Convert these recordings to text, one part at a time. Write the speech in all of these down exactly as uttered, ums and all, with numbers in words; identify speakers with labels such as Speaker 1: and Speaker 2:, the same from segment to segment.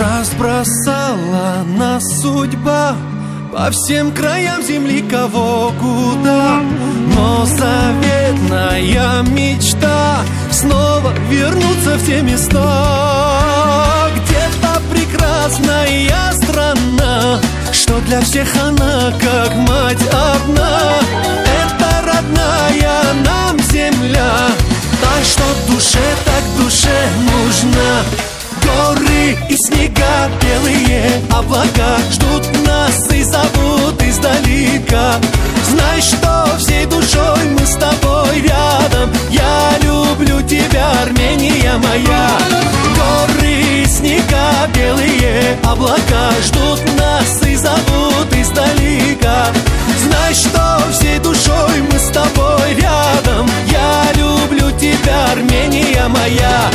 Speaker 1: Разбросала нас судьба по всем краям земли, кого куда. Но заветная мечта снова вернуться в те места. Где-то прекрасная страна, что для всех она как мать одна. Это родная нам земля, та, что душе так душе нужна. Горы и снега, белые облака ждут нас и зовут издалека. Знай, что всей душой мы с тобой рядом. Я люблю тебя, Армения моя. Горы и снега, белые облака ждут нас и зовут издалека. Знай, что всей душой мы с тобой рядом. Я люблю тебя, Армения моя.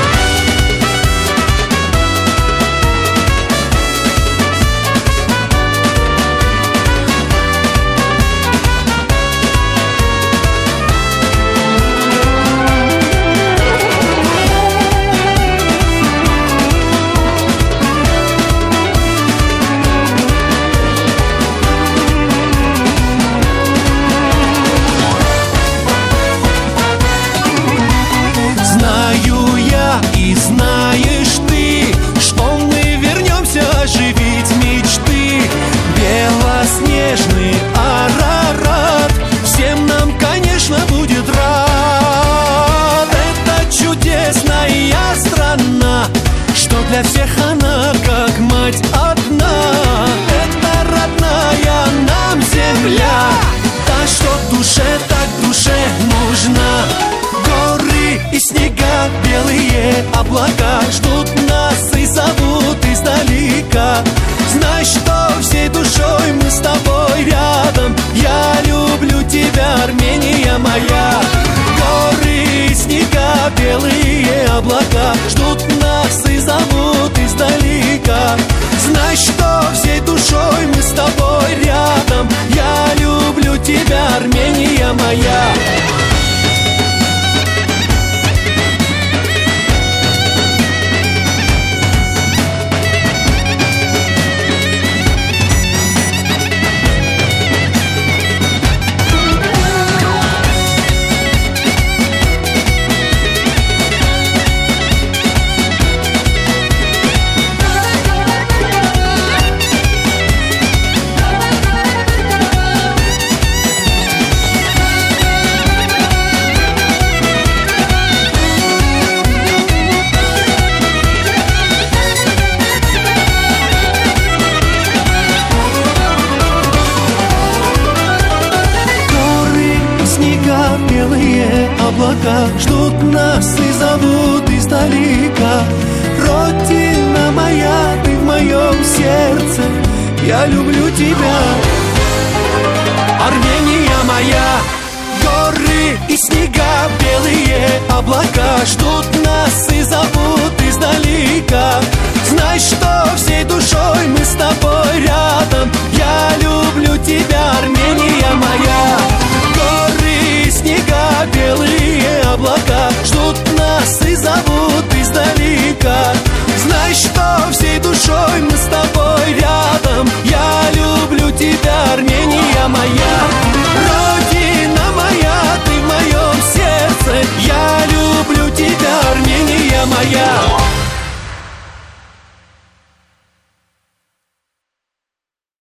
Speaker 1: Для всех она как мать одна. Это родная нам земля, та, что душе так душе нужна. Горы и снега, белые облака ждут нас и зовут издалека. Знай, что всей душой мы с тобой рядом. Я люблю тебя, Армения моя. Горы и снега, белые облака ждут нас и зовут издалека. Знай, что всей душой мы с тобой рядом. Я люблю тебя, Армения моя. Белые облака ждут нас и зовут издалека. Родина моя, ты в моем сердце. Я люблю тебя, Армения моя. Горы и снега, белые облака ждут нас и зовут издалека. Знай, что